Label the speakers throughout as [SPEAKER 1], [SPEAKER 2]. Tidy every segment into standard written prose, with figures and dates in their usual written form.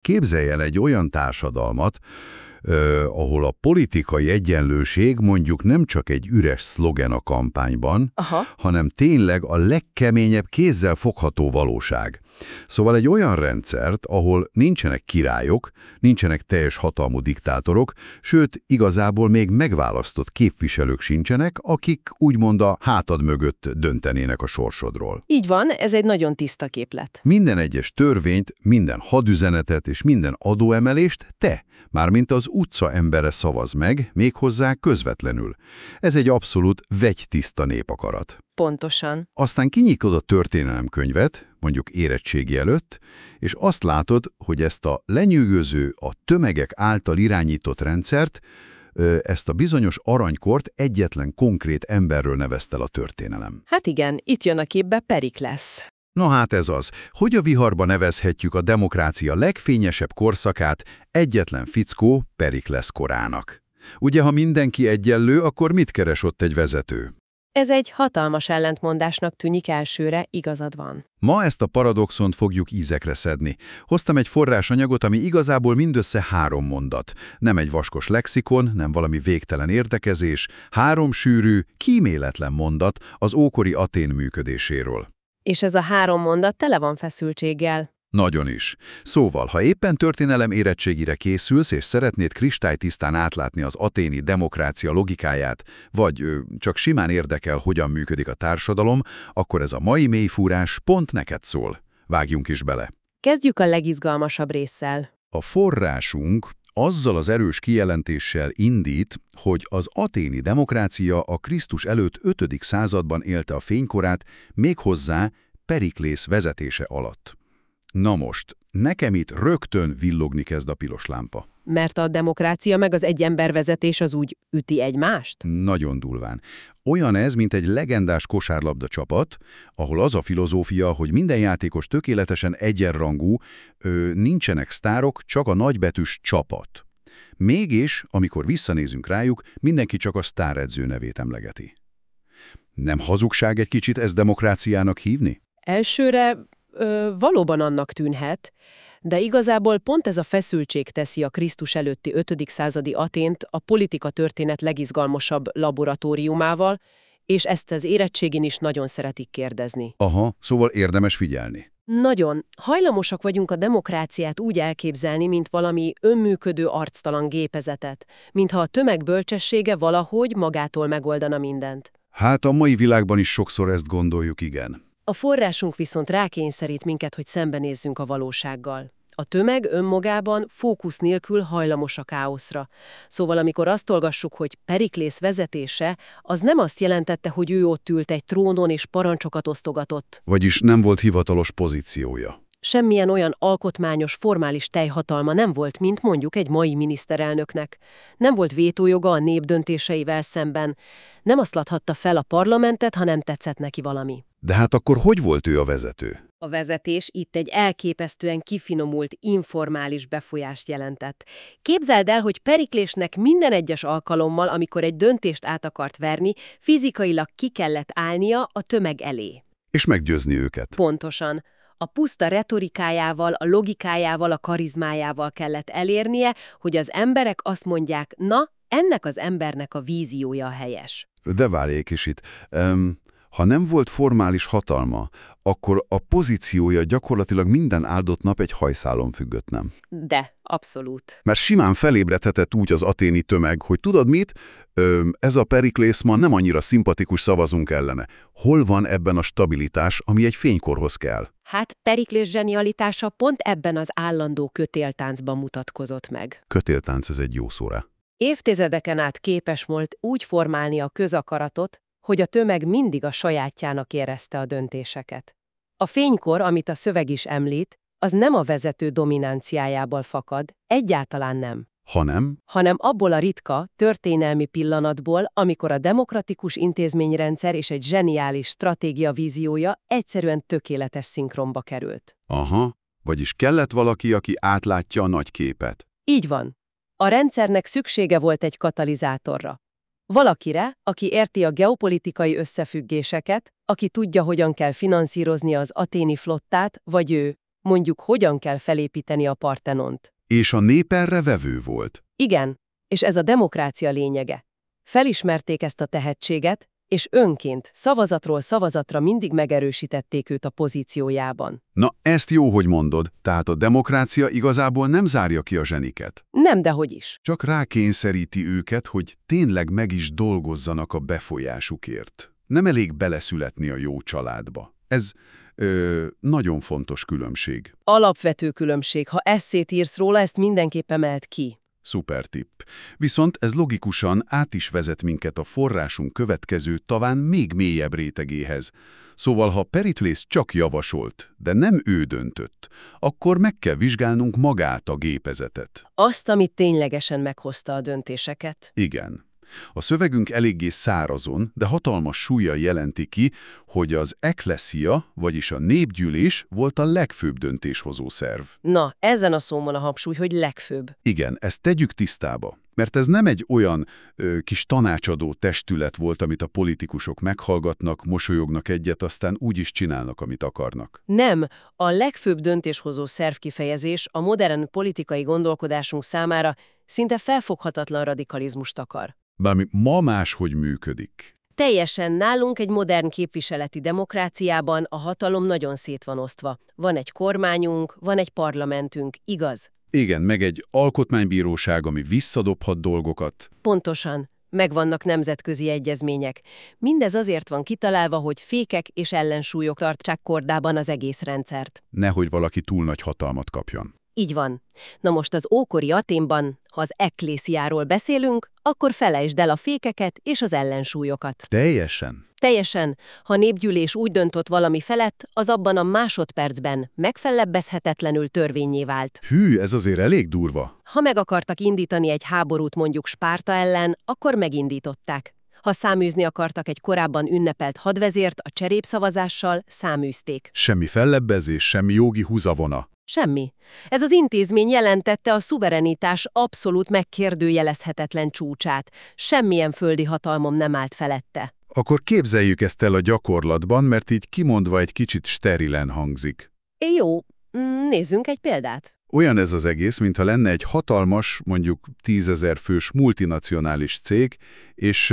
[SPEAKER 1] képzelj el egy olyan társadalmat, ahol a politikai egyenlőség mondjuk nem csak egy üres szlogen a kampányban, hanem tényleg a legkeményebb kézzel fogható valóság. Szóval egy olyan rendszert, ahol nincsenek királyok, nincsenek teljes hatalmú diktátorok, sőt, igazából még megválasztott képviselők sincsenek, akik úgymond a hátad mögött döntenének a sorsodról.
[SPEAKER 2] Így van, ez egy nagyon tiszta képlet.
[SPEAKER 1] Minden egyes törvényt, minden hadüzenetet és minden adóemelést te, mármint az utca embere szavaz meg, méghozzá közvetlenül. Ez egy abszolút vegytiszta népakarat.
[SPEAKER 2] Pontosan.
[SPEAKER 1] Aztán kinyitod a történelemkönyvet, mondjuk érettségi előtt, és azt látod, hogy ezt a lenyűgöző, a tömegek által irányított rendszert, ezt a bizonyos aranykort egyetlen konkrét emberről nevezte el a történelem.
[SPEAKER 2] Hát igen, itt jön a képbe Periklesz.
[SPEAKER 1] Na hát ez az, hogy a viharba nevezhetjük a demokrácia legfényesebb korszakát egyetlen fickó Periklesz korának. Ugye, ha mindenki egyenlő, akkor mit keres ott egy vezető?
[SPEAKER 2] Ez egy hatalmas ellentmondásnak tűnik elsőre, igazad van.
[SPEAKER 1] Ma ezt a paradoxont fogjuk ízekre szedni. Hoztam egy forrásanyagot, ami igazából mindössze 3 mondat. Nem egy vaskos lexikon, nem valami végtelen értekezés, 3 sűrű, kíméletlen mondat az ókori Atén működéséről.
[SPEAKER 2] És ez a 3 mondat tele van feszültséggel.
[SPEAKER 1] Nagyon is. Szóval, ha éppen történelem érettségire készülsz, és szeretnéd kristálytisztán átlátni az aténi demokrácia logikáját, vagy csak simán érdekel, hogyan működik a társadalom, akkor ez a mai mélyfúrás pont neked szól. Vágjunk is bele.
[SPEAKER 2] Kezdjük a legizgalmasabb résszel.
[SPEAKER 1] A forrásunk azzal az erős kijelentéssel indít, hogy az aténi demokrácia a Krisztus előtt 5. században élte a fénykorát, méghozzá Periklész vezetése alatt. Na most, nekem itt rögtön villogni kezd a piros lámpa.
[SPEAKER 2] Mert a demokrácia meg az egyembervezetés az úgy üti egymást?
[SPEAKER 1] Nagyon durván. Olyan ez, mint egy legendás kosárlabda csapat, ahol az a filozófia, hogy minden játékos tökéletesen egyenrangú, nincsenek sztárok, csak a nagybetűs csapat. Mégis, amikor visszanézünk rájuk, mindenki csak a sztáredző nevét emlegeti. Nem hazugság egy kicsit ezt demokráciának hívni?
[SPEAKER 2] Elsőre valóban annak tűnhet, de igazából pont ez a feszültség teszi a Krisztus előtti 5. századi Atént a politika történet legizgalmasabb laboratóriumával, és ezt az érettségin is nagyon szeretik kérdezni.
[SPEAKER 1] Aha, szóval érdemes figyelni.
[SPEAKER 2] Nagyon. Hajlamosak vagyunk a demokráciát úgy elképzelni, mint valami önműködő arctalan gépezetet, mintha a tömeg bölcsessége valahogy magától megoldana mindent.
[SPEAKER 1] Hát a mai világban is sokszor ezt gondoljuk, igen.
[SPEAKER 2] A forrásunk viszont rákényszerít minket, hogy szembenézzünk a valósággal. A tömeg önmagában fókusz nélkül hajlamos a káoszra. Szóval amikor azt olvassuk, hogy Periklész vezetése, az nem azt jelentette, hogy ő ott ült egy trónon és parancsokat osztogatott.
[SPEAKER 1] Vagyis nem volt hivatalos pozíciója.
[SPEAKER 2] Semmilyen olyan alkotmányos, formális teljhatalma nem volt, mint mondjuk egy mai miniszterelnöknek. Nem volt vétójoga a nép döntéseivel szemben. Nem aszlathatta fel a parlamentet, ha nem tetszett neki valami.
[SPEAKER 1] De hát akkor hogy volt ő a vezető?
[SPEAKER 2] A vezetés itt egy elképesztően kifinomult, informális befolyást jelentett. Képzeld el, hogy Periklésnek minden egyes alkalommal, amikor egy döntést át akart verni, fizikailag ki kellett állnia a tömeg elé.
[SPEAKER 1] És meggyőzni őket.
[SPEAKER 2] Pontosan. A puszta retorikájával, a logikájával, a karizmájával kellett elérnie, hogy az emberek azt mondják, na, ennek az embernek a víziója a helyes.
[SPEAKER 1] De várj egy kicsit. Ha nem volt formális hatalma, akkor a pozíciója gyakorlatilag minden áldott nap egy hajszálon függött, nem?
[SPEAKER 2] De, abszolút.
[SPEAKER 1] Mert simán felébredhetett úgy az aténi tömeg, hogy tudod mit? Ez a Periklész ma nem annyira szimpatikus, szavazunk ellene. Hol van ebben a stabilitás, ami egy fénykorhoz kell?
[SPEAKER 2] Hát Periklés zsenialitása pont ebben az állandó kötéltáncban mutatkozott meg.
[SPEAKER 1] Kötéltánc, ez egy jó szó rá.
[SPEAKER 2] Évtizedeken át képes volt úgy formálni a közakaratot, hogy a tömeg mindig a sajátjának érezte a döntéseket. A fénykor, amit a szöveg is említ, az nem a vezető dominanciájából fakad, egyáltalán nem. Hanem abból a ritka, történelmi pillanatból, amikor a demokratikus intézményrendszer és egy zseniális stratégia víziója egyszerűen tökéletes szinkronba került.
[SPEAKER 1] Aha, vagyis kellett valaki, aki átlátja a nagy képet.
[SPEAKER 2] Így van. A rendszernek szüksége volt egy katalizátorra. Valakire, aki érti a geopolitikai összefüggéseket, aki tudja, hogyan kell finanszírozni az aténi flottát, vagy ő, Mondjuk, hogyan kell felépíteni a Partenont.
[SPEAKER 1] És a nép erre vevő volt.
[SPEAKER 2] Igen, és ez a demokrácia lényege. Felismerték ezt a tehetséget, és önként, szavazatról szavazatra mindig megerősítették őt a pozíciójában.
[SPEAKER 1] Na, ezt jó, hogy mondod, tehát a demokrácia igazából nem zárja ki a zseniket.
[SPEAKER 2] Nem, dehogy is.
[SPEAKER 1] Csak rákényszeríti őket, hogy tényleg meg is dolgozzanak a befolyásukért. Nem elég beleszületni a jó családba. Ez nagyon fontos különbség.
[SPEAKER 2] Alapvető különbség. Ha esszét írsz róla, ezt mindenképp emeld ki.
[SPEAKER 1] Szuper tipp. Viszont ez logikusan át is vezet minket a forrásunk következő, talán még mélyebb rétegéhez. Szóval, ha Periklész csak javasolt, de nem ő döntött, akkor meg kell vizsgálnunk magát a gépezetet.
[SPEAKER 2] Azt, amit ténylegesen meghozta a döntéseket.
[SPEAKER 1] Igen. A szövegünk eléggé szárazon, de hatalmas súllyal jelenti ki, hogy az eklesia, vagyis a népgyűlés volt a legfőbb döntéshozó szerv.
[SPEAKER 2] Na, ezen a szón van a hangsúly, hogy legfőbb.
[SPEAKER 1] Igen, ezt tegyük tisztába. Mert ez nem egy olyan kis tanácsadó testület volt, amit a politikusok meghallgatnak, mosolyognak egyet, aztán úgy is csinálnak, amit akarnak.
[SPEAKER 2] Nem, a legfőbb döntéshozó szerv kifejezés a modern politikai gondolkodásunk számára szinte felfoghatatlan radikalizmust akar.
[SPEAKER 1] Bármi ma máshogy működik.
[SPEAKER 2] Teljesen nálunk egy modern képviseleti demokráciában a hatalom nagyon szét van osztva. Van egy kormányunk, van egy parlamentünk, igaz?
[SPEAKER 1] Igen, meg egy alkotmánybíróság, ami visszadobhat dolgokat.
[SPEAKER 2] Pontosan. Megvannak nemzetközi egyezmények. Mindez azért van kitalálva, hogy fékek és ellensúlyok tartsák kordában az egész rendszert.
[SPEAKER 1] Nehogy valaki túl nagy hatalmat kapjon.
[SPEAKER 2] Így van. Na most az ókori Athénban, ha az ekklésziáról beszélünk, akkor felejtsd el a fékeket és az ellensúlyokat.
[SPEAKER 1] Teljesen.
[SPEAKER 2] Teljesen. Ha a népgyűlés úgy döntött valami felett, az abban a másodpercben megfellebbezhetetlenül törvénnyé vált.
[SPEAKER 1] Hű, ez azért elég durva.
[SPEAKER 2] Ha meg akartak indítani egy háborút mondjuk Spárta ellen, akkor megindították. Ha száműzni akartak egy korábban ünnepelt hadvezért a cserépszavazással, száműzték.
[SPEAKER 1] Semmi fellebbezés, semmi jogi húzavona.
[SPEAKER 2] Semmi. Ez az intézmény jelentette a szuverenitás abszolút megkérdőjelezhetetlen csúcsát. Semmilyen földi hatalmom nem állt felette.
[SPEAKER 1] Akkor képzeljük ezt el a gyakorlatban, mert így kimondva egy kicsit sterilen hangzik.
[SPEAKER 2] Jó, nézzünk egy példát.
[SPEAKER 1] Olyan ez az egész, mintha lenne egy hatalmas, mondjuk 10 000 fős multinacionális cég, és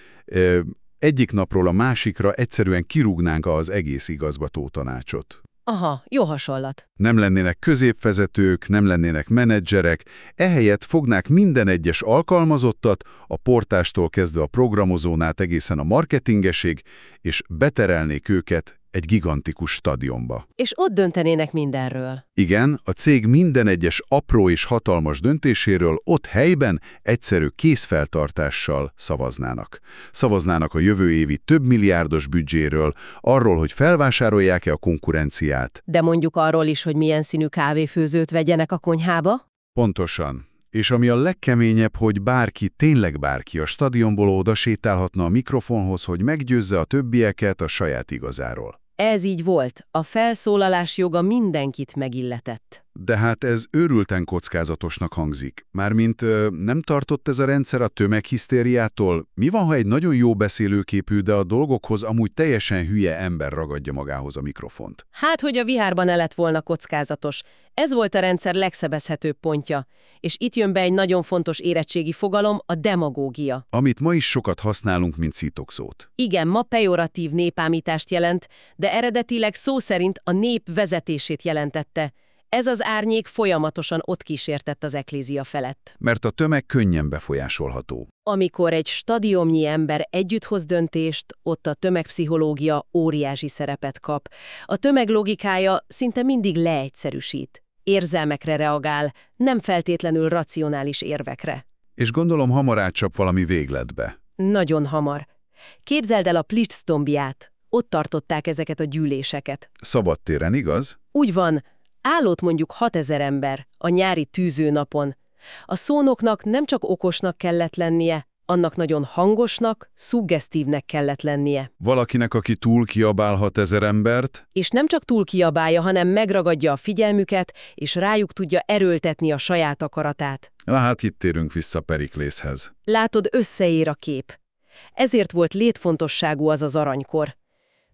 [SPEAKER 1] egyik napról a másikra egyszerűen kirúgnánk az egész igazgatótanácsot.
[SPEAKER 2] Aha, jó hasonlat.
[SPEAKER 1] Nem lennének középvezetők, nem lennének menedzserek, ehelyett fognák minden egyes alkalmazottat, a portástól kezdve a programozón át egészen a marketingesig, és beterelnék őket egy gigantikus stadionba.
[SPEAKER 2] És ott döntenének mindenről.
[SPEAKER 1] Igen, a cég minden egyes apró és hatalmas döntéséről ott helyben egyszerű kézfeltartással szavaznának. Szavaznának a jövő évi több milliárdos büdzséről, arról, hogy felvásárolják-e a konkurenciát.
[SPEAKER 2] De mondjuk arról is, hogy milyen színű kávéfőzőt vegyenek a konyhába?
[SPEAKER 1] Pontosan. És ami a legkeményebb, hogy bárki, tényleg bárki a stadionból oda sétálhatna a mikrofonhoz, hogy meggyőzze a többieket a saját igazáról.
[SPEAKER 2] Ez így volt. A felszólalás joga mindenkit megilletett.
[SPEAKER 1] De hát ez őrülten kockázatosnak hangzik. Mármint nem tartott ez a rendszer a tömeghisztériától? Mi van, ha egy nagyon jó beszélőképű, de a dolgokhoz amúgy teljesen hülye ember ragadja magához a mikrofont?
[SPEAKER 2] Hát, hogy a vihárban ne lett volna kockázatos. Ez volt a rendszer legszebezhetőbb pontja. És itt jön be egy nagyon fontos érettségi fogalom, a demagógia.
[SPEAKER 1] Amit ma is sokat használunk, mint szitokszót.
[SPEAKER 2] Igen, ma pejoratív népámítást jelent, de eredetileg szó szerint a nép vezetését jelentette. Ez az árnyék folyamatosan ott kísértett az eklézia felett.
[SPEAKER 1] Mert a tömeg könnyen befolyásolható.
[SPEAKER 2] Amikor egy stadionnyi ember együtt hoz döntést, ott a tömegpszichológia óriási szerepet kap. A tömeg logikája szinte mindig leegyszerűsít. Érzelmekre reagál, nem feltétlenül racionális érvekre.
[SPEAKER 1] És gondolom hamar átcsap valami végletbe.
[SPEAKER 2] Nagyon hamar. Képzeld el a Plics-sztombiát. Ott tartották ezeket a gyűléseket.
[SPEAKER 1] Szabadtéren, igaz?
[SPEAKER 2] Úgy van. Állott mondjuk 6000 ember a nyári tűzőnapon. A szónoknak nem csak okosnak kellett lennie, annak nagyon hangosnak, szuggesztívnek kellett lennie.
[SPEAKER 1] Valakinek, aki túl kiabál 6000 embert.
[SPEAKER 2] És nem csak túl kiabálja, hanem megragadja a figyelmüket, és rájuk tudja erőltetni a saját akaratát.
[SPEAKER 1] Na hát itt térünk vissza Periklészhez.
[SPEAKER 2] Látod, összeér a kép. Ezért volt létfontosságú az az aranykor.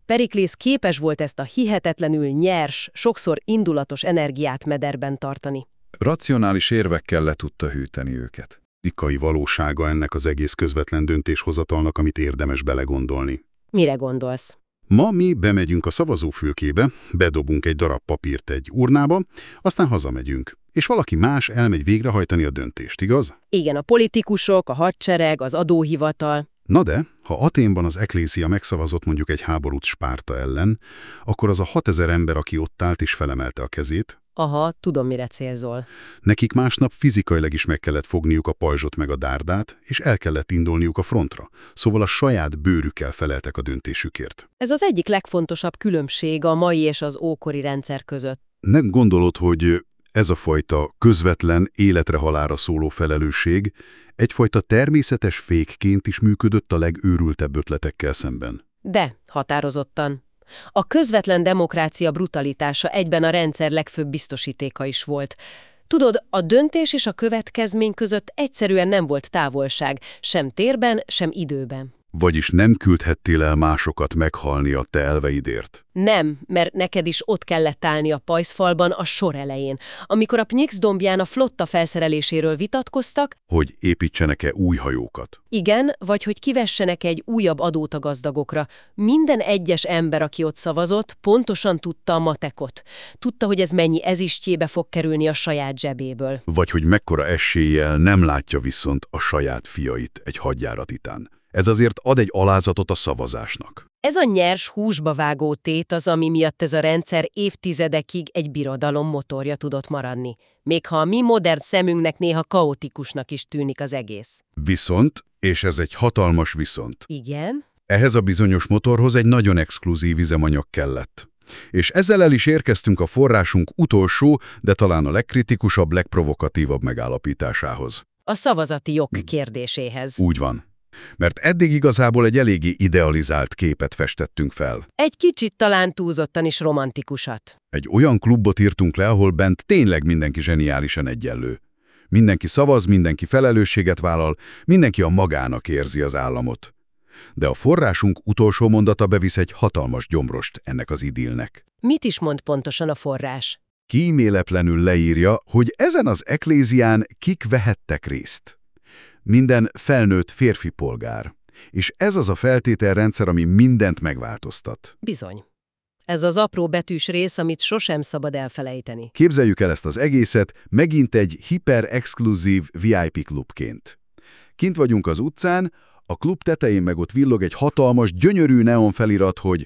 [SPEAKER 2] Periklész képes volt ezt a hihetetlenül nyers, sokszor indulatos energiát mederben tartani.
[SPEAKER 3] Racionális érvekkel le tudta hűteni őket. Fizikai valósága ennek az egész közvetlen döntéshozatalnak, amit érdemes belegondolni.
[SPEAKER 2] Mire gondolsz?
[SPEAKER 3] Ma mi bemegyünk a szavazófülkébe, bedobunk egy darab papírt egy urnába, aztán hazamegyünk, és valaki más elmegy végrehajtani a döntést, igaz?
[SPEAKER 2] Igen, a politikusok, a hadsereg, az adóhivatal.
[SPEAKER 3] Na de, ha Athénban az eklészia megszavazott mondjuk egy háborút Spárta ellen, akkor az a 6000 ember, aki ott állt és felemelte a kezét,
[SPEAKER 2] Aha, tudom, mire célzol.
[SPEAKER 3] nekik másnap fizikailag is meg kellett fogniuk a pajzsot meg a dárdát, és el kellett indulniuk a frontra, szóval a saját bőrükkel feleltek a döntésükért.
[SPEAKER 2] Ez az egyik legfontosabb különbség a mai és az ókori rendszer között.
[SPEAKER 3] Nem gondolod, hogy ez a fajta közvetlen, életre-halálra szóló felelősség egyfajta természetes fékként is működött a legőrültebb ötletekkel szemben?
[SPEAKER 2] De, határozottan. A közvetlen demokrácia brutalitása egyben a rendszer legfőbb biztosítéka is volt. Tudod, a döntés és a következmény között egyszerűen nem volt távolság, sem térben, sem időben.
[SPEAKER 3] Vagyis nem küldhettél el másokat meghalni a te elveidért?
[SPEAKER 2] Nem, mert neked is ott kellett állni a pajzsfalban a sor elején, amikor a Pnyix dombján a flotta felszereléséről vitatkoztak,
[SPEAKER 3] Hogy építsenek-e új hajókat?
[SPEAKER 2] igen, vagy hogy kivessenek egy újabb adót a gazdagokra. Minden egyes ember, aki ott szavazott, pontosan tudta a matekot. Tudta, hogy ez mennyi ezistjébe fog kerülni a saját zsebéből.
[SPEAKER 3] Vagy hogy mekkora eséllyel nem látja viszont a saját fiait egy hadjárat után. Ez azért ad egy alázatot a szavazásnak.
[SPEAKER 2] Ez a nyers, húsba vágó tét az, ami miatt ez a rendszer évtizedekig egy birodalom motorja tudott maradni. Még ha a mi modern szemünknek néha kaotikusnak is tűnik az egész.
[SPEAKER 3] Viszont, és ez egy hatalmas viszont,
[SPEAKER 2] Igen?
[SPEAKER 3] ehhez a bizonyos motorhoz egy nagyon exkluzív üzemanyag kellett. És ezzel el is érkeztünk a forrásunk utolsó, de talán a legkritikusabb, legprovokatívabb megállapításához.
[SPEAKER 2] A szavazati jog kérdéséhez.
[SPEAKER 3] Úgy van. Mert eddig igazából egy eléggé idealizált képet festettünk fel.
[SPEAKER 2] Egy kicsit talán túlzottan is romantikusat.
[SPEAKER 3] Egy olyan klubot írtunk le, ahol bent tényleg mindenki zseniálisan egyenlő. Mindenki szavaz, mindenki felelősséget vállal, mindenki a magának érzi az államot. De a forrásunk utolsó mondata bevisz egy hatalmas gyomrost ennek az idillnek.
[SPEAKER 2] Mit is mond pontosan a forrás?
[SPEAKER 3] Kíméletlenül leírja, hogy ezen az eklézián kik vehettek részt. Minden felnőtt férfi polgár. És ez az a feltételrendszer, ami mindent megváltoztat.
[SPEAKER 2] Bizony. Ez az apró betűs rész, amit sosem szabad elfelejteni.
[SPEAKER 3] Képzeljük el ezt az egészet megint egy hiper-exkluzív VIP klubként. Kint vagyunk az utcán, a klub tetején meg ott villog egy hatalmas, gyönyörű neon felirat, hogy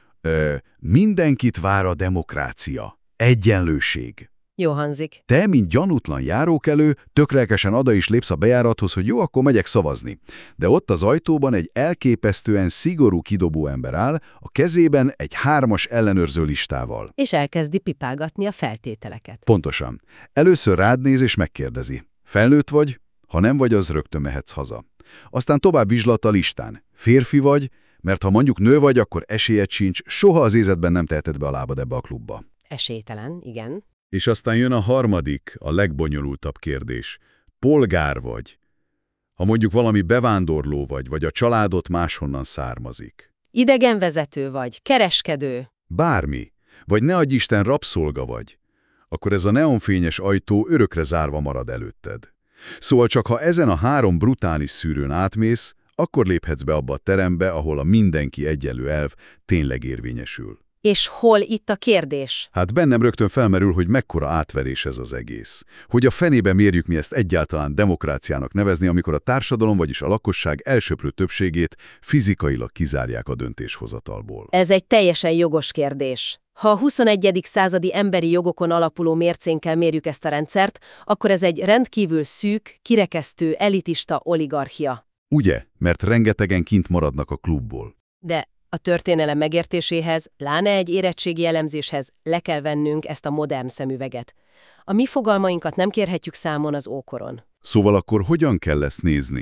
[SPEAKER 3] mindenkit vár a demokrácia, egyenlőség.
[SPEAKER 2] Jó hangzik.
[SPEAKER 3] Te, mint gyanútlan járókelő, tökrelkesen oda is lépsz a bejárathoz, hogy jó, akkor megyek szavazni. De ott az ajtóban egy elképesztően szigorú kidobó ember áll, a kezében egy 3-as ellenőrző listával.
[SPEAKER 2] És elkezdi pipálgatni a feltételeket.
[SPEAKER 3] Pontosan. Először rád néz és megkérdezi. Felnőtt vagy? Ha nem vagy, az rögtön mehetsz haza. Aztán tovább vizslat a listán. Férfi vagy? Mert ha mondjuk nő vagy, akkor esélyed sincs, soha az életben nem teheted be a lábad ebbe a klubba.
[SPEAKER 2] Esélytelen, igen.
[SPEAKER 3] És aztán jön a harmadik, a legbonyolultabb kérdés. Polgár vagy? Ha mondjuk valami bevándorló vagy a családot máshonnan származik.
[SPEAKER 2] Idegenvezető vagy, kereskedő.
[SPEAKER 3] Bármi, vagy ne adj Isten rabszolga vagy, akkor ez a neonfényes ajtó örökre zárva marad előtted. Szóval csak ha ezen a 3 brutális szűrőn átmész, akkor léphetsz be abba a terembe, ahol a mindenki egyenlő elv tényleg érvényesül.
[SPEAKER 2] És hol itt a kérdés?
[SPEAKER 3] Hát bennem rögtön felmerül, hogy mekkora átverés ez az egész. Hogy a fenébe mérjük mi ezt egyáltalán demokráciának nevezni, amikor a társadalom, vagyis a lakosság elsöprő többségét fizikailag kizárják a döntéshozatalból.
[SPEAKER 2] Ez egy teljesen jogos kérdés. Ha a 21. századi emberi jogokon alapuló mércénkkel mérjük ezt a rendszert, akkor ez egy rendkívül szűk, kirekesztő, elitista oligarchia.
[SPEAKER 3] Ugye? Mert rengetegen kint maradnak a klubból.
[SPEAKER 2] De a történelem megértéséhez, pláne egy érettségi elemzéshez le kell vennünk ezt a modern szemüveget. A mi fogalmainkat nem kérhetjük számon az ókoron.
[SPEAKER 3] Szóval akkor hogyan kell ezt nézni?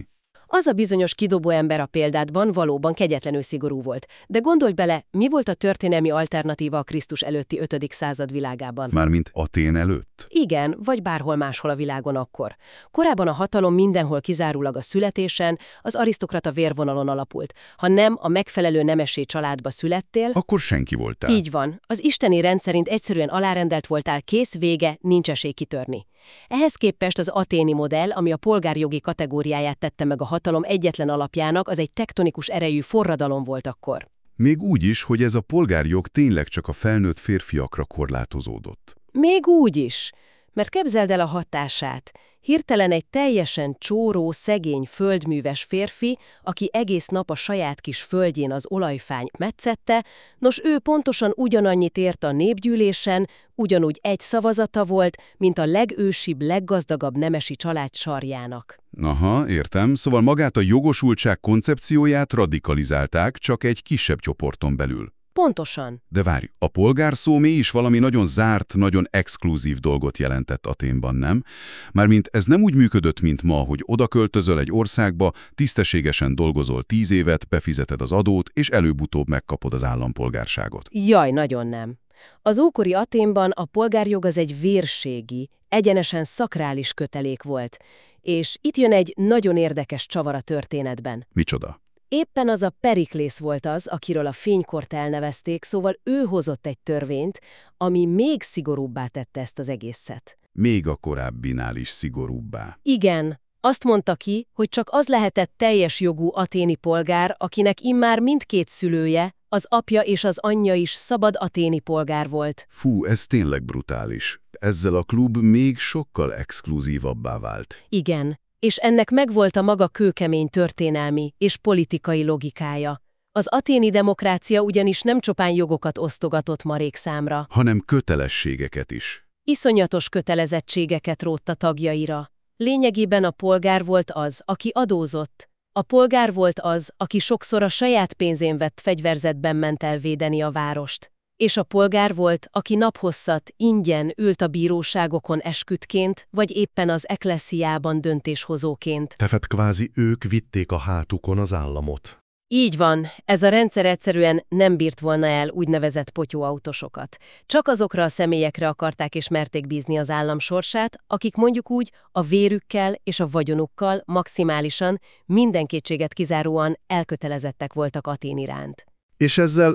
[SPEAKER 2] Az a bizonyos kidobó ember a példádban valóban kegyetlenül szigorú volt. De gondolj bele, mi volt a történelmi alternatíva a Krisztus előtti 5. század világában?
[SPEAKER 3] Mármint Atén előtt?
[SPEAKER 2] Igen, vagy bárhol máshol a világon akkor. Korábban a hatalom mindenhol kizárólag a születésen, az arisztokrata vérvonalon alapult. Ha nem a megfelelő nemessé családba születtél,
[SPEAKER 3] Akkor senki voltál.
[SPEAKER 2] így van. Az isteni rend szerint egyszerűen alárendelt voltál, kész, vége, nincs esély kitörni. Ehhez képest az aténi modell, ami a polgárjogi kategóriáját tette meg a hatalom egyetlen alapjának, az egy tektonikus erejű forradalom volt akkor.
[SPEAKER 3] Még úgy is, hogy ez a polgárjog tényleg csak a felnőtt férfiakra korlátozódott.
[SPEAKER 2] Még úgy is, mert képzeld el a hatását. Hirtelen egy teljesen csóró, szegény földműves férfi, aki egész nap a saját kis földjén az olajfányt metszette, nos ő pontosan ugyanannyit ért a népgyűlésen, ugyanúgy egy szavazata volt, mint a legősibb, leggazdagabb nemesi család sarjának.
[SPEAKER 3] Aha, értem. Szóval magát a jogosultság koncepcióját radikalizálták, csak egy kisebb csoporton belül.
[SPEAKER 2] Pontosan.
[SPEAKER 3] De várj, a polgár szó mégis valami nagyon zárt, nagyon exkluzív dolgot jelentett Athénban, nem? Mármint ez nem úgy működött, mint ma, hogy odaköltözöl egy országba, tisztességesen dolgozol 10 évet, befizeted az adót, és előbb-utóbb megkapod az állampolgárságot.
[SPEAKER 2] Jaj, nagyon nem. Az ókori Athénban a polgárjog az egy vérségi, egyenesen szakrális kötelék volt, és itt jön egy nagyon érdekes csavar a történetben.
[SPEAKER 3] Micsoda?
[SPEAKER 2] Éppen az a Periklész volt az, akiről a fénykort elnevezték, szóval ő hozott egy törvényt, ami még szigorúbbá tette ezt az egészet.
[SPEAKER 3] Még a korábbinál is szigorúbbá.
[SPEAKER 2] Igen, azt mondta ki, hogy csak az lehetett teljes jogú aténi polgár, akinek immár mindkét szülője, az apja és az anyja is szabad aténi polgár volt.
[SPEAKER 3] Fú, ez tényleg brutális. Ezzel a klub még sokkal exkluzívabbá vált.
[SPEAKER 2] Igen. És ennek megvolt a maga kőkemény történelmi és politikai logikája. Az aténi demokrácia ugyanis nem csupán jogokat osztogatott marék számra,
[SPEAKER 3] Hanem kötelességeket is.
[SPEAKER 2] iszonyatos kötelezettségeket rótta tagjaira. Lényegében a polgár volt az, aki adózott. A polgár volt az, aki sokszor a saját pénzén vett fegyverzetben ment el védeni a várost. És a polgár volt, aki naphosszat ingyen ült a bíróságokon esküdtként, vagy éppen az ekklesziában döntéshozóként.
[SPEAKER 4] Tehát kvázi ők vitték a hátukon az államot.
[SPEAKER 2] Így van, ez a rendszer egyszerűen nem bírt volna el úgynevezett potyóautosokat. Csak azokra a személyekre akarták és merték bízni az állam sorsát, akik mondjuk úgy a vérükkel és a vagyonukkal maximálisan, minden kétséget kizáróan elkötelezettek voltak Atén iránt.
[SPEAKER 4] És ezzel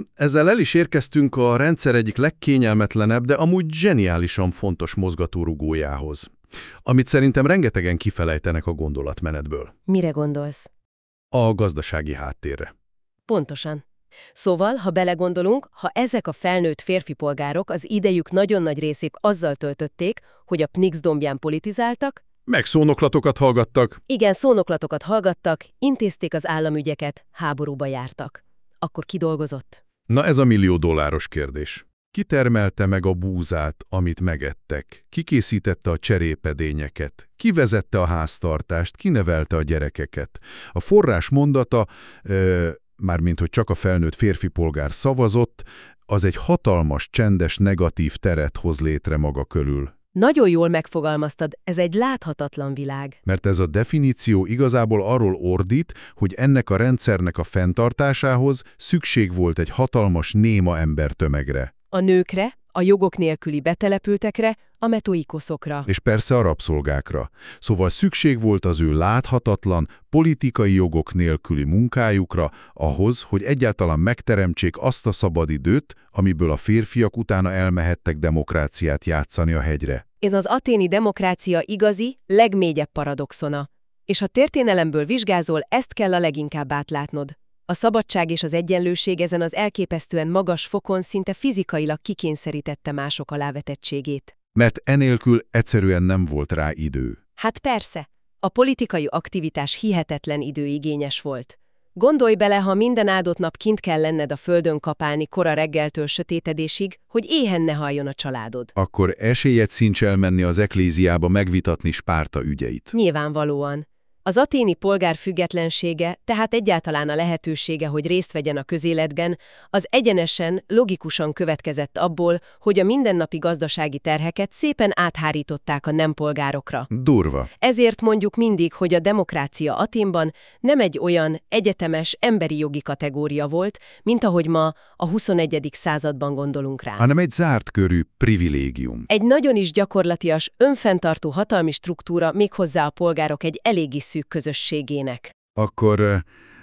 [SPEAKER 4] el is érkeztünk a rendszer egyik legkényelmetlenebb, de amúgy zseniálisan fontos mozgatórugójához, amit szerintem rengetegen kifelejtenek a gondolatmenetből.
[SPEAKER 2] Mire gondolsz?
[SPEAKER 4] A gazdasági háttérre.
[SPEAKER 2] Pontosan. Szóval, ha belegondolunk, ha ezek a felnőtt férfi polgárok az idejük nagyon nagy részét azzal töltötték, hogy a Pnyx dombján politizáltak,
[SPEAKER 4] Meg szónoklatokat hallgattak.
[SPEAKER 2] igen, szónoklatokat hallgattak, intézték az államügyeket, háborúba jártak. Akkor ki dolgozott?
[SPEAKER 4] Na ez a millió-dolláros kérdés. Ki termelte meg a búzát, amit megettek? Ki készítette a cserépedényeket? Ki vezette a háztartást? Ki nevelte a gyerekeket? A forrás mondata, mármint hogy csak a felnőtt férfi polgár szavazott, az egy hatalmas, csendes, negatív teret hoz létre maga körül.
[SPEAKER 2] Nagyon jól megfogalmaztad, ez egy láthatatlan világ.
[SPEAKER 3] Mert ez a definíció igazából arról ordít, hogy ennek a rendszernek a fenntartásához szükség volt egy hatalmas néma embertömegre.
[SPEAKER 2] A nőkre, a jogok nélküli betelepültekre, a metoikoszokra.
[SPEAKER 3] És persze a rabszolgákra. Szóval szükség volt az ő láthatatlan, politikai jogok nélküli munkájukra ahhoz, hogy egyáltalán megteremtsék azt a szabadidőt, amiből a férfiak utána elmehettek demokráciát játszani a hegyre.
[SPEAKER 2] Ez az aténi demokrácia igazi, legmélyebb paradoxona. És ha történelemből vizsgázol, ezt kell a leginkább átlátnod. A szabadság és az egyenlőség ezen az elképesztően magas fokon szinte fizikailag kikényszerítette mások alávetettségét.
[SPEAKER 3] Mert enélkül egyszerűen nem volt rá idő.
[SPEAKER 2] Hát persze, a politikai aktivitás hihetetlen időigényes volt. Gondolj bele, ha minden áldott nap kint kell lenned a földön kapálni kora reggeltől sötétedésig, hogy éhen ne halljon a családod.
[SPEAKER 3] Akkor esélyed sincs elmenni az ekléziába megvitatni Spárta ügyeit.
[SPEAKER 2] Nyilvánvalóan. Az aténi polgár függetlensége, tehát egyáltalán a lehetősége, hogy részt vegyen a közéletben, az egyenesen, logikusan következett abból, hogy a mindennapi gazdasági terheket szépen áthárították a nem polgárokra.
[SPEAKER 3] Durva.
[SPEAKER 2] Ezért mondjuk mindig, hogy a demokrácia Aténban nem egy olyan egyetemes emberi jogi kategória volt, mint ahogy ma a 21. században gondolunk rá.
[SPEAKER 3] Hanem egy zárt körű privilégium.
[SPEAKER 2] Egy nagyon is gyakorlatias, önfenntartó hatalmi struktúra, méghozzá a polgárok egy eléggé szűk közösségének.
[SPEAKER 3] Akkor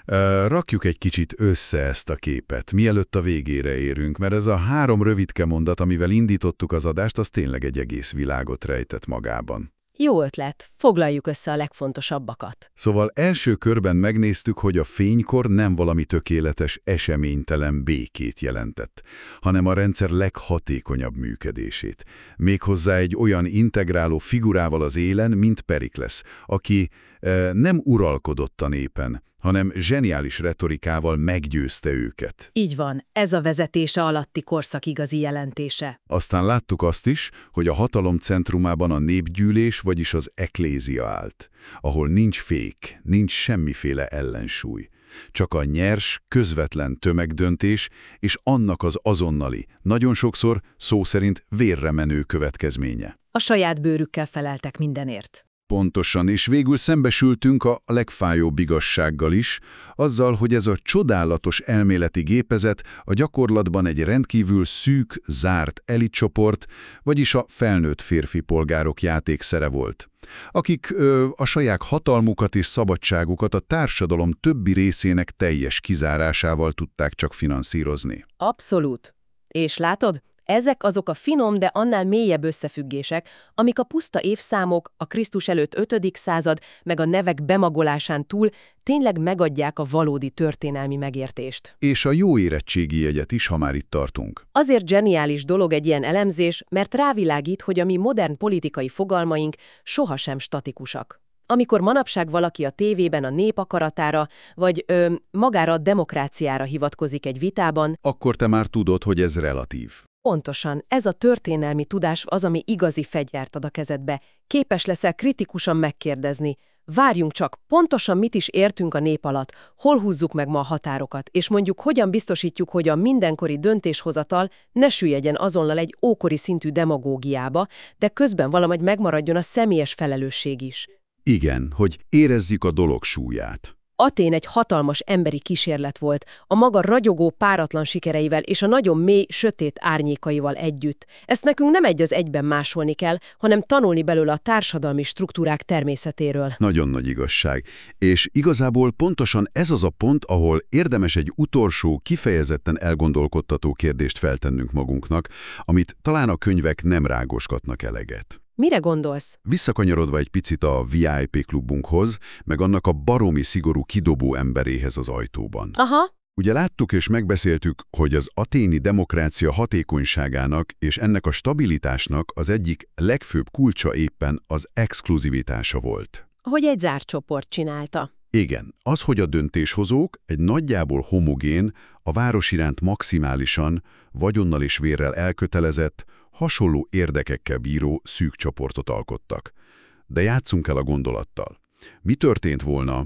[SPEAKER 3] rakjuk egy kicsit össze ezt a képet, mielőtt a végére érünk, mert ez a 3 rövidke mondat, amivel indítottuk az adást, az tényleg egy egész világot rejtett magában.
[SPEAKER 2] Jó ötlet, foglaljuk össze a legfontosabbakat.
[SPEAKER 3] Szóval első körben megnéztük, hogy a fénykor nem valami tökéletes, eseménytelen békét jelentett, hanem a rendszer leghatékonyabb működését. Méghozzá egy olyan integráló figurával az élen, mint Periklesz, aki nem uralkodott a népen, hanem zseniális retorikával meggyőzte őket.
[SPEAKER 2] Így van, ez a vezetése alatti korszak igazi jelentése.
[SPEAKER 3] Aztán láttuk azt is, hogy a hatalom centrumában a népgyűlés, vagyis az eklézia állt, ahol nincs fék, nincs semmiféle ellensúly. Csak a nyers, közvetlen tömegdöntés és annak az azonnali, nagyon sokszor szó szerint vérre menő következménye.
[SPEAKER 2] A saját bőrükkel feleltek mindenért.
[SPEAKER 3] Pontosan, és végül szembesültünk a legfájóbb igazsággal is, azzal, hogy ez a csodálatos elméleti gépezet a gyakorlatban egy rendkívül szűk, zárt elitcsoport, vagyis a felnőtt férfi polgárok játékszere volt, akik a saját hatalmukat és szabadságukat a társadalom többi részének teljes kizárásával tudták csak finanszírozni.
[SPEAKER 2] Abszolút. És látod? Ezek azok a finom, de annál mélyebb összefüggések, amik a puszta évszámok, a Krisztus előtt 5. század, meg a nevek bemagolásán túl tényleg megadják a valódi történelmi megértést.
[SPEAKER 3] És a jó érettségi jegyet is, ha már itt tartunk.
[SPEAKER 2] Azért zseniális dolog egy ilyen elemzés, mert rávilágít, hogy a mi modern politikai fogalmaink sohasem statikusak. Amikor manapság valaki a tévében a nép akaratára, vagy magára a demokráciára hivatkozik egy vitában,
[SPEAKER 3] akkor te már tudod, hogy ez relatív.
[SPEAKER 2] Pontosan, ez a történelmi tudás az, ami igazi fegyvert ad a kezedbe. Képes leszel kritikusan megkérdezni. Várjunk csak, pontosan mit is értünk a nép alatt, hol húzzuk meg ma a határokat, és mondjuk hogyan biztosítjuk, hogy a mindenkori döntéshozatal ne süllyedjen azonnal egy ókori szintű demagógiába, de közben valahogy megmaradjon a személyes felelősség is.
[SPEAKER 3] Igen, hogy érezzük a dolog súlyát.
[SPEAKER 2] Atén egy hatalmas emberi kísérlet volt, a maga ragyogó, páratlan sikereivel és a nagyon mély, sötét árnyékaival együtt. Ezt nekünk nem egy az egyben másolni kell, hanem tanulni belőle a társadalmi struktúrák természetéről.
[SPEAKER 3] Nagyon nagy igazság. És igazából pontosan ez az a pont, ahol érdemes egy utolsó, kifejezetten elgondolkodtató kérdést feltennünk magunknak, amit talán a könyvek nem rágosgatnak eleget.
[SPEAKER 2] Mire gondolsz?
[SPEAKER 3] Visszakanyarodva egy picit a VIP klubunkhoz, meg annak a baromi szigorú kidobó emberéhez az ajtóban.
[SPEAKER 2] Aha.
[SPEAKER 3] Ugye láttuk és megbeszéltük, hogy az aténi demokrácia hatékonyságának és ennek a stabilitásnak az egyik legfőbb kulcsa éppen az exkluzivitása volt.
[SPEAKER 2] Hogy egy zárt csoport csinálta.
[SPEAKER 3] Igen, az, hogy a döntéshozók egy nagyjából homogén, a város iránt maximálisan, vagyonnal és vérrel elkötelezett, hasonló érdekekkel bíró szűk csoportot alkottak. De játsszunk el a gondolattal. Mi történt volna,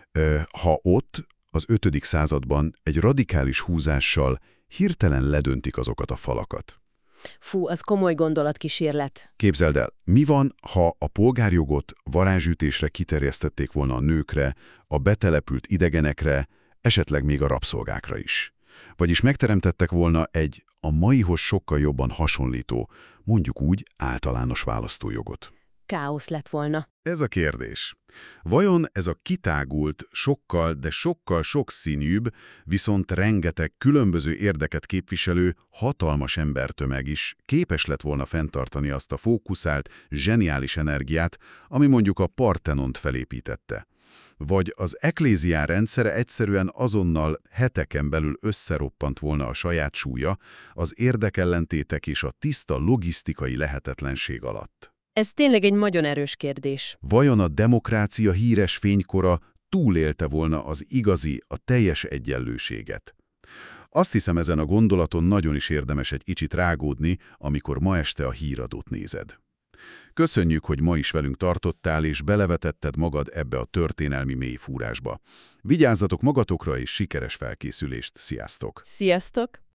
[SPEAKER 3] ha ott, az 5. században egy radikális húzással hirtelen ledöntik azokat a falakat?
[SPEAKER 2] Fú, az komoly gondolatkísérlet.
[SPEAKER 3] Képzeld el, mi van, ha a polgárjogot varázsütésre kiterjesztették volna a nőkre, a betelepült idegenekre, esetleg még a rabszolgákra is? Vagyis megteremtettek volna egy a maihoz sokkal jobban hasonlító, mondjuk úgy általános választójogot.
[SPEAKER 2] Káosz lett volna.
[SPEAKER 3] Ez a kérdés. Vajon ez a kitágult, sokkal, de sokkal sokszínűbb, viszont rengeteg különböző érdeket képviselő hatalmas embertömeg is képes lett volna fenntartani azt a fókuszált, zseniális energiát, ami mondjuk a Partenont felépítette? Vagy az ekléziá rendszere egyszerűen azonnal heteken belül összeroppant volna a saját súlya, az érdekellentétek és a tiszta logisztikai lehetetlenség alatt?
[SPEAKER 2] Ez tényleg egy nagyon erős kérdés.
[SPEAKER 3] Vajon a demokrácia híres fénykora túlélte volna az igazi, a teljes egyenlőséget? Azt hiszem, ezen a gondolaton nagyon is érdemes egy kicsit rágódni, amikor ma este a híradót nézed. Köszönjük, hogy ma is velünk tartottál, és belevetetted magad ebbe a történelmi mélyfúrásba. Vigyázzatok magatokra, és sikeres felkészülést! Sziasztok!
[SPEAKER 2] Sziasztok!